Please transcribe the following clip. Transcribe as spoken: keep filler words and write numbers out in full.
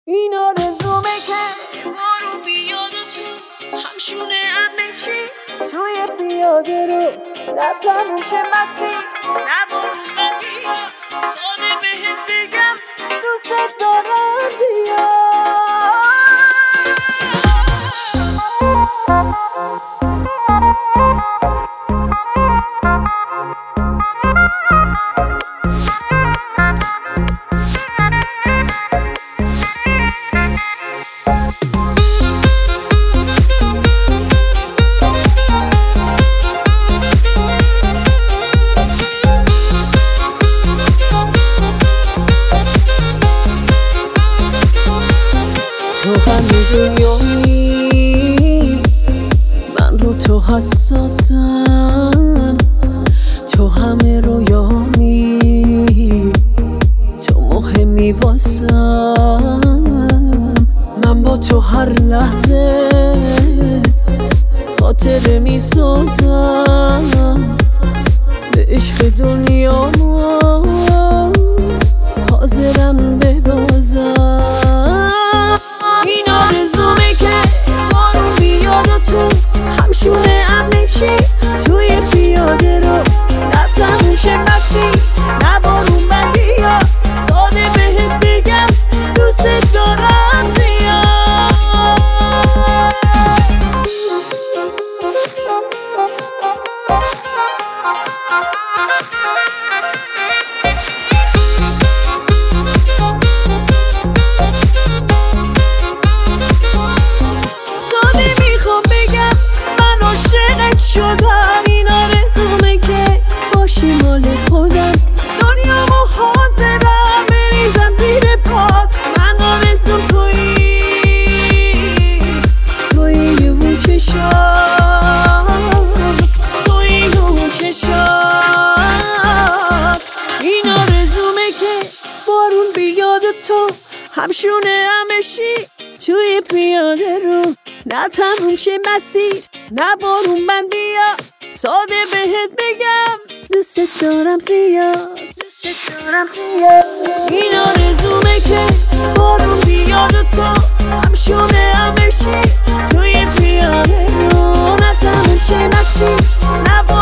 این آرزومه که بارون بیاد و تو همشونه هم بشی توی پیاده رو نه تموم شه مسیر نه بارون من بیاد ساده بهت بگم دوست دارم زیاد. تو همه دنیایی من رو تو حساسم، تو همه رویامی تو مهمی واسم. من با تو هر لحظه خاطره می سازم، به عشق دنیا ما حاضرم ببازم. این آرزومه که بارون بیاد و تو همشونه هم نشی توی پیاده رو نه تموم شه مسیر نه بارون من بیاد ساده بهت بگم دوست دارم زیاد. شدم این آرزومه که باشی مال خودم، دنیامو حاضرم بریزم زیر پات. من آرزوم تویی تویی اون چشات تویی اون چشات. این آرزومه که بارون بیاد و تو همشونه هم بشی توی پیاده رو نه تموم شه مسیر نه بارون من بیا ساده بهت بگم دوست دارم زیاد دوست دارم زیاد. این آرزومه که بارون بیاد و تو همشونه هم بشی توی پیاده رو نه تموم شه مسیر نه